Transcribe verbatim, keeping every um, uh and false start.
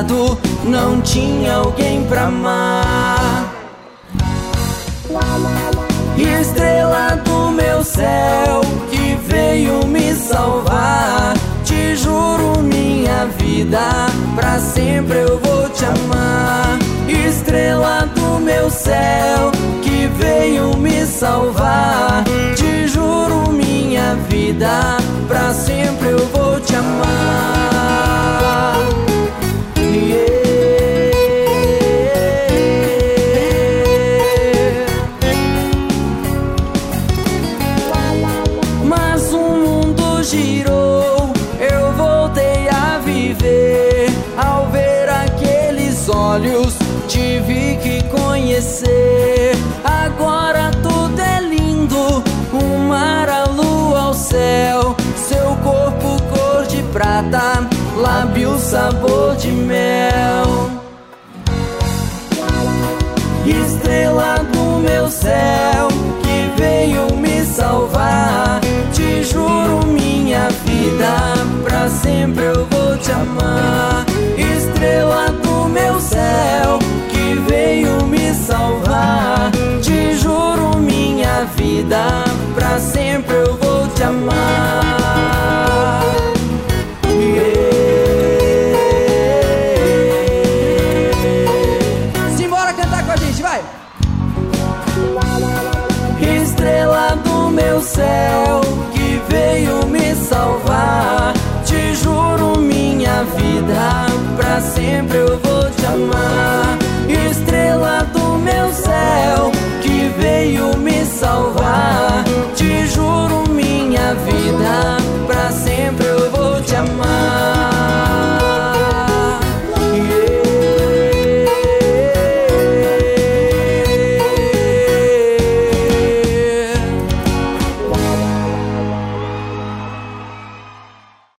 lado não tinha alguém pra amar. Estrela do meu céu que veio me salvar, te juro minha vida, pra sempre eu vou te amar. Estrela do meu céu que veio me salvar, te juro minha vida, pra sempre eu vou te amar. Yeah. Mas o mundo girou, eu voltei a viver. Ao ver aqueles olhos, tive que conhecer. Agora tudo é lindo, o mar, a lua, o céu. Seu corpo cor de prata, lábio sabor de mel. Estrela do meu céu que veio me salvar, te juro minha vida, pra sempre eu vou te amar. Estrela do meu céu que veio me salvar, te juro minha vida, pra sempre